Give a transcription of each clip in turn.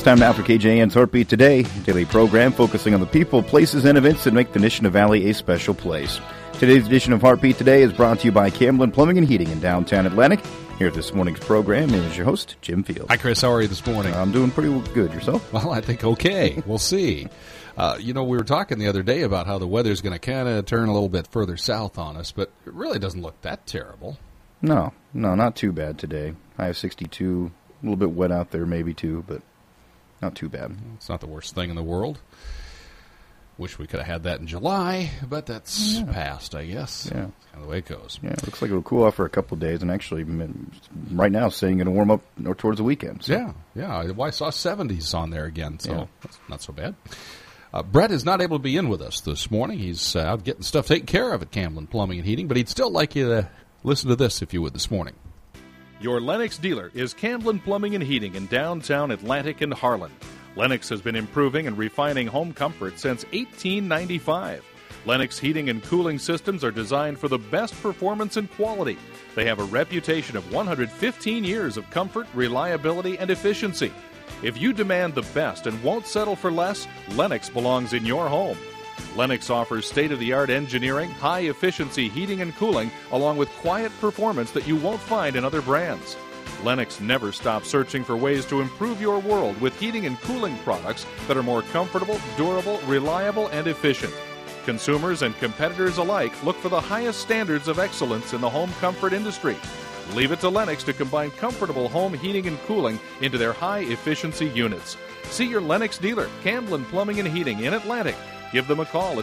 time now for KJN's Heartbeat Today, a daily program focusing on the people, places, and events that make the Nishina Valley a special place. Today's edition of Heartbeat Today is brought to you by Camblin Plumbing and Heating in downtown Atlantic. Here at this morning's program is your host, Jim Fields. Hi, Chris. How are you this morning? I'm doing pretty good. Yourself? Well, I think okay. We'll see. We were talking the other day about how the weather's going to kind of turn a little bit further south on us, but it really doesn't look that terrible. No, not too bad today. High of 62, a little bit wet out there maybe too, but not too bad. It's not the worst thing in the world. Wish we could have had that in July, but that's past, I guess. Yeah. That's kind of the way it goes. Yeah, it looks like it'll cool off for a couple of days, and actually right now it's saying it'll warm up towards the weekend. So. Yeah. Well, I saw 70s on there again, so that's not so bad. Brett is not able to be in with us this morning. He's out getting stuff taken care of at Camblin Plumbing and Heating, but he'd still like you to listen to this, if you would, this morning. Your Lennox dealer is Camblin Plumbing and Heating in downtown Atlantic and Harlan. Lennox has been improving and refining home comfort since 1895. Lennox heating and cooling systems are designed for the best performance and quality. They have a reputation of 115 years of comfort, reliability, and efficiency. If you demand the best and won't settle for less, Lennox belongs in your home. Lennox offers state-of-the-art engineering, high-efficiency heating and cooling, along with quiet performance that you won't find in other brands. Lennox never stops searching for ways to improve your world with heating and cooling products that are more comfortable, durable, reliable, and efficient. Consumers and competitors alike look for the highest standards of excellence in the home comfort industry. Leave it to Lennox to combine comfortable home heating and cooling into their high-efficiency units. See your Lennox dealer, Camblin Plumbing and Heating in Atlantic. Give them a call at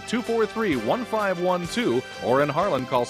243-1512 or in Harlan, call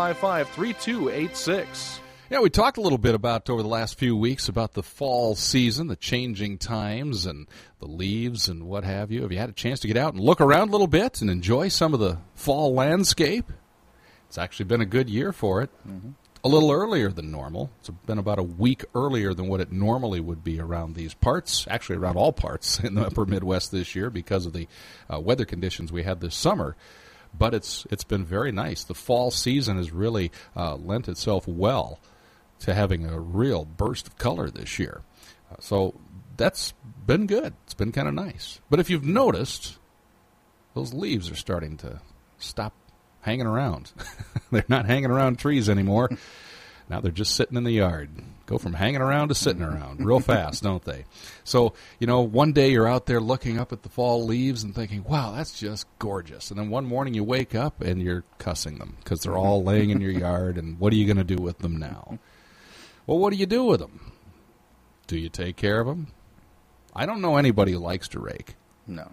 755-3286. Yeah, we talked a little bit about over the last few weeks about the fall season, the changing times and the leaves and what have you. Have you had a chance to get out and look around a little bit and enjoy some of the fall landscape? It's actually been a good year for it. Mm-hmm. A little earlier than normal. It's been about a week earlier than what it normally would be around these parts, actually around all parts in the upper Midwest this year because of the weather conditions we had this summer. But it's been very nice. The fall season has really lent itself well to having a real burst of color this year. So that's been good. It's been kind of nice. But if you've noticed, those leaves are starting to stop hanging around. They're not hanging around trees anymore. Now they're just sitting in the yard. Go from hanging around to sitting around real fast, don't they? So, one day you're out there looking up at the fall leaves and thinking, wow, that's just gorgeous. And then one morning you wake up and you're cussing them because they're all laying in your yard, and what are you going to do with them now? Well, what do you do with them? Do you take care of them? I don't know anybody who likes to rake. No.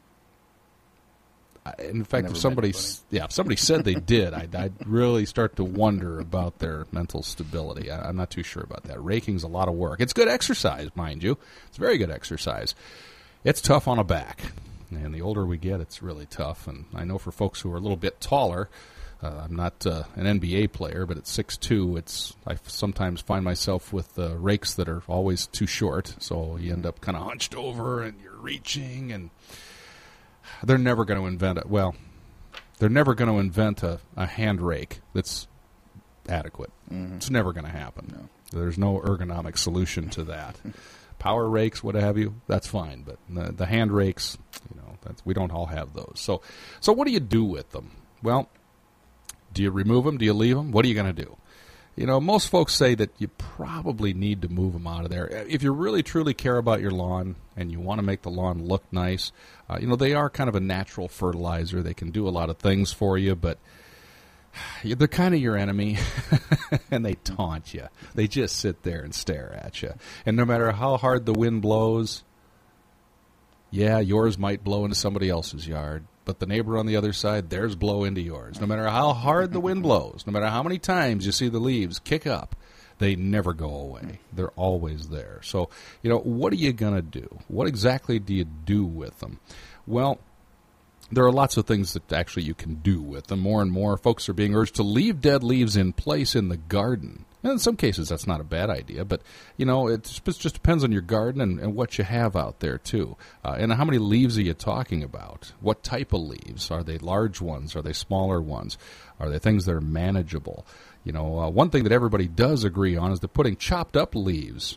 In fact, if somebody said they did, I'd really start to wonder about their mental stability. I'm not too sure about that. Raking's a lot of work. It's good exercise, mind you. It's very good exercise. It's tough on a back, and the older we get, it's really tough. And I know for folks who are a little bit taller, I'm not an NBA player, but at 6'2", I sometimes find myself with rakes that are always too short, so you end up kind of hunched over and you're reaching and. They're never going to invent it. Well, they're never going to invent a hand rake that's adequate. Mm-hmm. It's never going to happen. No. There's no ergonomic solution to that. Power rakes, what have you, that's fine. But the hand rakes, we don't all have those. So what do you do with them? Well, do you remove them? Do you leave them? What are you going to do? Most folks say that you probably need to move them out of there. If you really, truly care about your lawn and you want to make the lawn look nice, they are kind of a natural fertilizer. They can do a lot of things for you, but they're kind of your enemy, and they taunt you. They just sit there and stare at you. And no matter how hard the wind blows, yours might blow into somebody else's yard. But the neighbor on the other side, theirs blow into yours. No matter how hard the wind blows, no matter how many times you see the leaves kick up, they never go away. They're always there. So, what are you going to do? What exactly do you do with them? Well, there are lots of things that actually you can do with them. More and more folks are being urged to leave dead leaves in place in the garden. And in some cases, that's not a bad idea, but, it just depends on your garden and what you have out there, too. And how many leaves are you talking about? What type of leaves? Are they large ones? Are they smaller ones? Are they things that are manageable? One thing that everybody does agree on is that putting chopped up leaves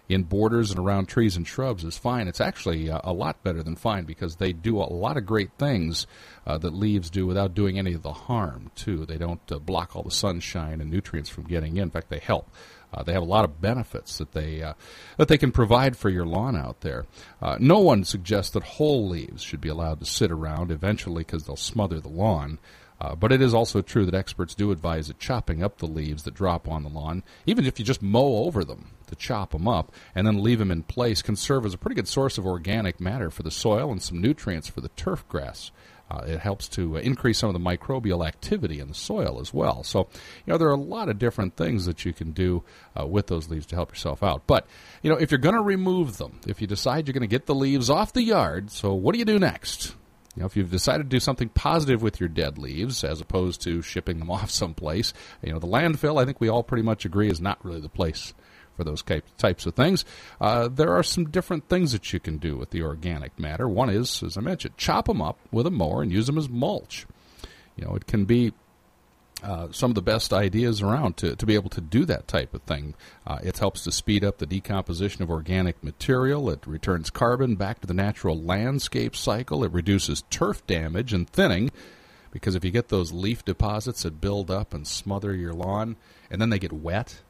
in borders and around trees and shrubs is fine. It's actually a lot better than fine because they do a lot of great things that leaves do without doing any of the harm, too. They don't block all the sunshine and nutrients from getting in. In fact, they help. They have a lot of benefits that they can provide for your lawn out there. No one suggests that whole leaves should be allowed to sit around eventually because they'll smother the lawn. But it is also true that experts do advise that chopping up the leaves that drop on the lawn, even if you just mow over them, to chop them up and then leave them in place, can serve as a pretty good source of organic matter for the soil and some nutrients for the turf grass. It helps to increase some of the microbial activity in the soil as well. So, there are a lot of different things that you can do with those leaves to help yourself out. But, if you're going to remove them, if you decide you're going to get the leaves off the yard, so what do you do next? If you've decided to do something positive with your dead leaves as opposed to shipping them off someplace, the landfill, I think we all pretty much agree, is not really the place for those types of things. There are some different things that you can do with the organic matter. One is, as I mentioned, chop them up with a mower and use them as mulch. It can be some of the best ideas around to be able to do that type of thing. It helps to speed up the decomposition of organic material. It returns carbon back to the natural landscape cycle. It reduces turf damage and thinning, because if you get those leaf deposits that build up and smother your lawn and then they get wet,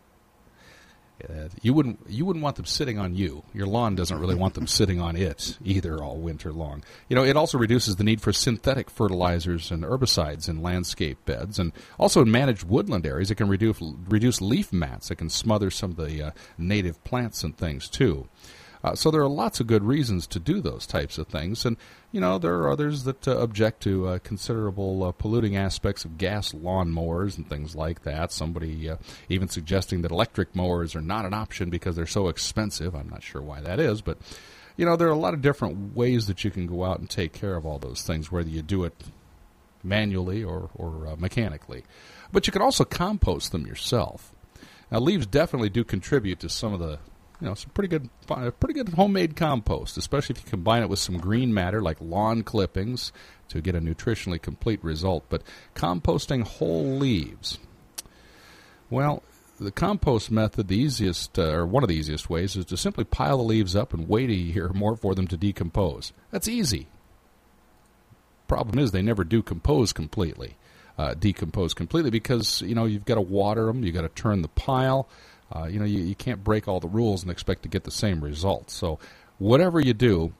you wouldn't want them sitting on you. Your lawn doesn't really want them sitting on it either all winter long. It also reduces the need for synthetic fertilizers and herbicides in landscape beds, and also in managed woodland areas. It can reduce leaf mats. It can smother some of the native plants and things too. So there are lots of good reasons to do those types of things. And, there are others that object to considerable polluting aspects of gas lawn mowers and things like that. Somebody even suggesting that electric mowers are not an option because they're so expensive. I'm not sure why that is, but, there are a lot of different ways that you can go out and take care of all those things, whether you do it manually or mechanically. But you can also compost them yourself. Now, leaves definitely do contribute to some of the some pretty good homemade compost, especially if you combine it with some green matter like lawn clippings to get a nutritionally complete result. But composting whole leaves, well, the compost method, the easiest, or one of the easiest ways, is to simply pile the leaves up and wait a year or more for them to decompose. That's easy. Problem is they never do decompose completely because, you've got to water them, you've got to turn the pile. You can't break all the rules and expect to get the same results. So whatever you do,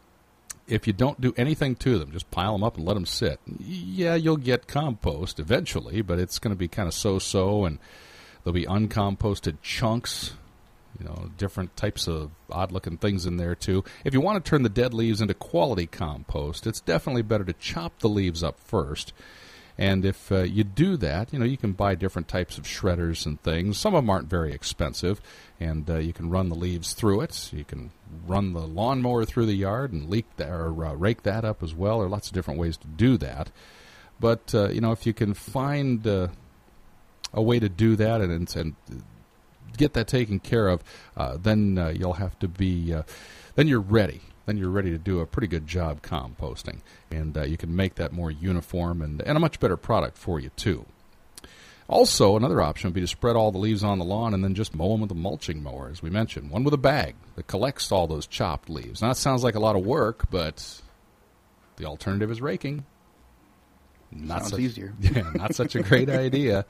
if you don't do anything to them, just pile them up and let them sit, yeah, you'll get compost eventually, but it's going to be kind of so-so, and there'll be uncomposted chunks, different types of odd-looking things in there too. If you want to turn the dead leaves into quality compost, it's definitely better to chop the leaves up first. And if you do that, you can buy different types of shredders and things. Some of them aren't very expensive, and you can run the leaves through it. You can run the lawnmower through the yard and rake that up as well. There are lots of different ways to do that. But, if you can find a way to do that and get that taken care of, then you'll have to be then you're ready. Then you're ready to do a pretty good job composting. And you can make that more uniform and a much better product for you, too. Also, another option would be to spread all the leaves on the lawn and then just mow them with a mulching mower, as we mentioned. One with a bag that collects all those chopped leaves. Now, that sounds like a lot of work, but the alternative is raking. Sounds easier. Yeah, not such a great idea.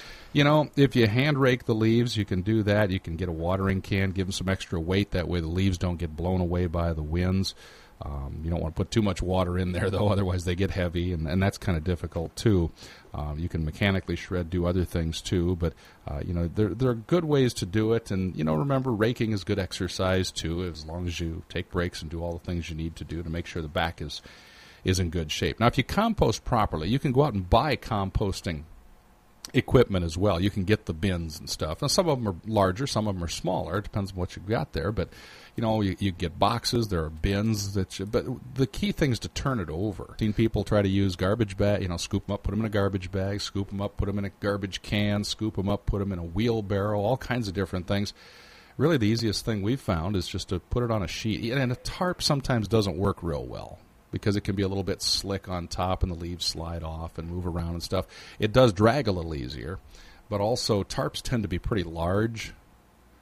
If you hand rake the leaves, you can do that. You can get a watering can, give them some extra weight. That way the leaves don't get blown away by the winds. You don't want to put too much water in there, though. Otherwise they get heavy, and that's kind of difficult, too. You can mechanically shred, do other things, too. But, there are good ways to do it. And, remember, raking is good exercise, too, as long as you take breaks and do all the things you need to do to make sure the back is in good shape. Now, if you compost properly, you can go out and buy composting equipment as well. You can get the bins and stuff. Now, some of them are larger, some of them are smaller. It depends on what you've got there. But, you get boxes. There are bins. But the key thing is to turn it over. I've seen people try to use garbage bag, scoop them up, put them in a garbage bag, scoop them up, put them in a garbage can, scoop them up, put them in a wheelbarrow, all kinds of different things. Really, the easiest thing we've found is just to put it on a sheet. And a tarp sometimes doesn't work real well, because it can be a little bit slick on top and the leaves slide off and move around and stuff. It does drag a little easier, but also tarps tend to be pretty large.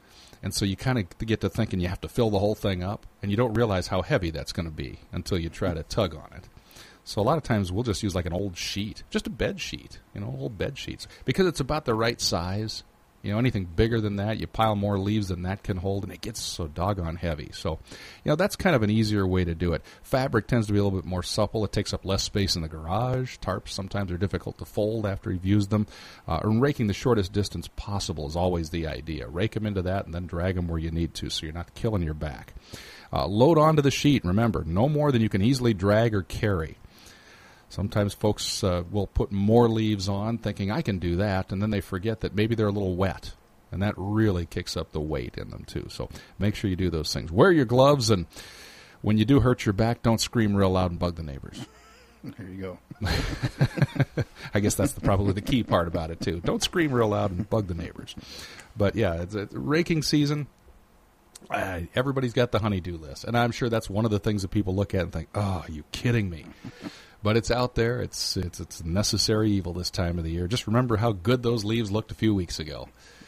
And so you kind of get to thinking you have to fill the whole thing up, and you don't realize how heavy that's going to be until you try to tug on it. So a lot of times we'll just use like an old sheet, just a bed sheet, old bed sheets, because it's about the right size. Anything bigger than that, you pile more leaves than that can hold, and it gets so doggone heavy. So, that's kind of an easier way to do it. Fabric tends to be a little bit more supple. It takes up less space in the garage. Tarps sometimes are difficult to fold after you've used them. And raking the shortest distance possible is always the idea. Rake them into that and then drag them where you need to so you're not killing your back. Load onto the sheet. Remember, no more than you can easily drag or carry. Sometimes folks will put more leaves on thinking, I can do that, and then they forget that maybe they're a little wet, and that really kicks up the weight in them too. So make sure you do those things. Wear your gloves, and when you do hurt your back, don't scream real loud and bug the neighbors. There you go. I guess that's probably the key part about it too. Don't scream real loud and bug the neighbors. But yeah, it's raking season. Everybody's got the honey-do list, and I'm sure that's one of the things that people look at and think, oh, are you kidding me? But it's out there. It's a necessary evil this time of the year. Just remember how good those leaves looked a few weeks ago.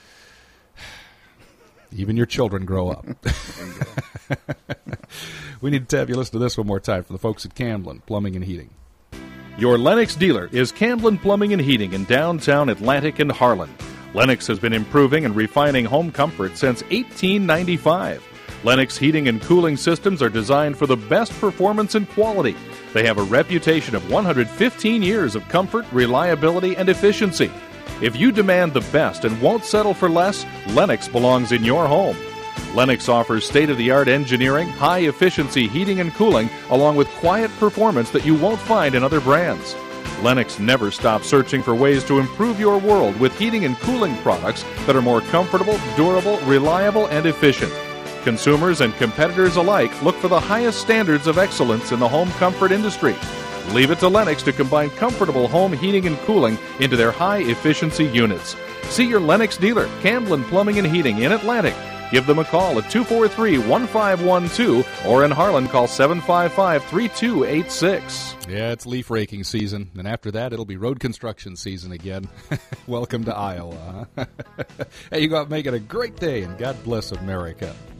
Even your children grow up. We need to have you listen to this one more time for the folks at Camblin Plumbing and Heating. Your Lennox dealer is Camblin Plumbing and Heating in downtown Atlantic and Harlan. Lennox has been improving and refining home comfort since 1895. Lennox heating and cooling systems are designed for the best performance and quality. They have a reputation of 115 years of comfort, reliability, and efficiency. If you demand the best and won't settle for less, Lennox belongs in your home. Lennox offers state-of-the-art engineering, high-efficiency heating and cooling, along with quiet performance that you won't find in other brands. Lennox never stops searching for ways to improve your world with heating and cooling products that are more comfortable, durable, reliable, and efficient. Consumers and competitors alike look for the highest standards of excellence in the home comfort industry. Leave it to Lennox to combine comfortable home heating and cooling into their high-efficiency units. See your Lennox dealer, Camblin Plumbing and Heating in Atlantic. Give them a call at 243-1512 or in Harlan, call 755-3286. Yeah, it's leaf raking season, and after that, it'll be road construction season again. Welcome to Iowa. Huh? Hey, you go out and make it a great day, and God bless America.